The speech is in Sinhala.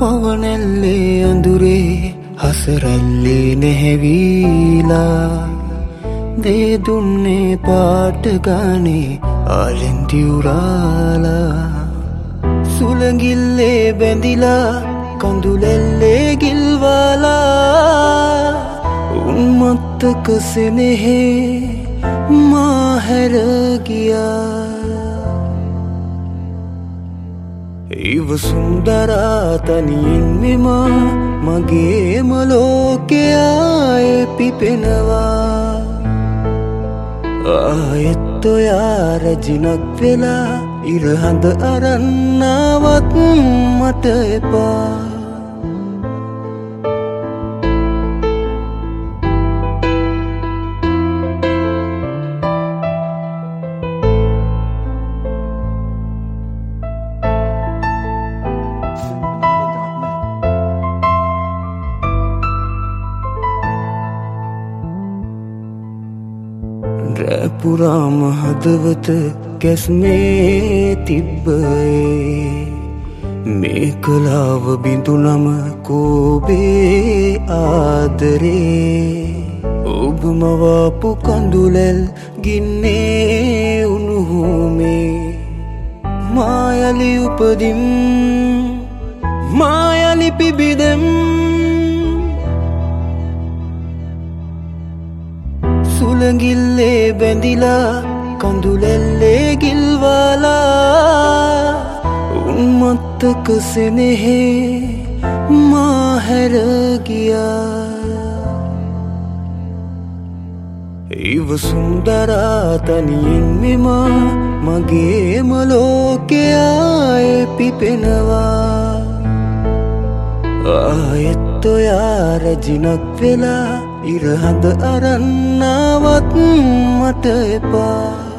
පවනැල්ලේ අඳුරේ හසරැල්ලේ නැහැවීලා දේ දුන්නේ පාට ගානේ ආලෙන්දිවුරාලා සුළඟිල්ලේ බැඳිලා කඳුලැල්ලේ ගිල්වාලා උම්මත්තක සෙනෙහේ මා හැර ගියා ඉවසුම් දරා තනියෙන් මෙම මගේම ලෝකයාය පිපෙනවා ආයෙත් ඔයා රැජිනක් වෙලා ඉරහඳ අරන්නාවත් මට එපා රැපුරාම හදවත කැස්මේ තිබ්බේ මේ කලාව බිඳුනම කෝබේ ආදරේ ඔබ මවාපු කඳුලැල් ගින්නේ උණුහුමේ මායලි උපදිම් මායලි පිබිදෙම් සුළඟිල්ලේ බැඳිලා කඳුලැල්ලේ ගිල්වාලා උම්මත්තක සෙනෙහේ මා හැර ගියා ඉවසුම් දරා තනියෙන් මෙම මගේම ලෝකයාය පිපෙනවා ආයෙත් ඔයා රැජිනක් වෙලා ඉරහඳ අරන්නාවත් මට එපා